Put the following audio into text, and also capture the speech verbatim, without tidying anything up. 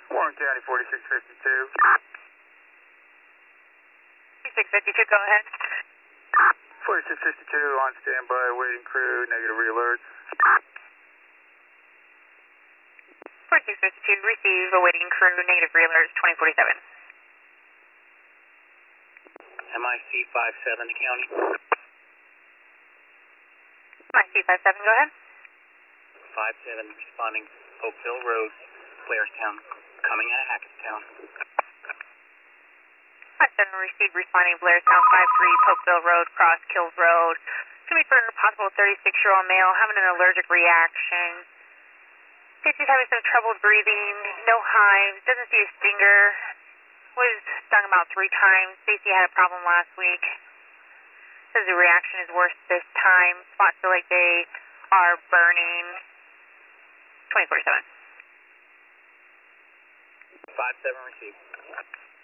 Warren County, forty-six fifty-two. forty-six fifty-two, go ahead. forty-six fifty-two, on standby, waiting crew, negative re-alerts. forty-six fifty-two, receive, awaiting crew, negative re-alerts, twenty forty-seven. M I C five seven, the county. M I C five seven, go ahead. five seven, responding, Oakville Road, Blairstown, coming out of Hackettstown. five seven, received, responding, Blairstown, five three, Pokeville Road, Cross Kills Road. Can be for a possible thirty-six-year-old male having an allergic reaction. He's having some trouble breathing, no hives, doesn't see a stinger. Was stung about three times. Stacy had a problem last week. Says the reaction is worse this time. Spots feel like they are burning. twenty forty-seven. five seven received.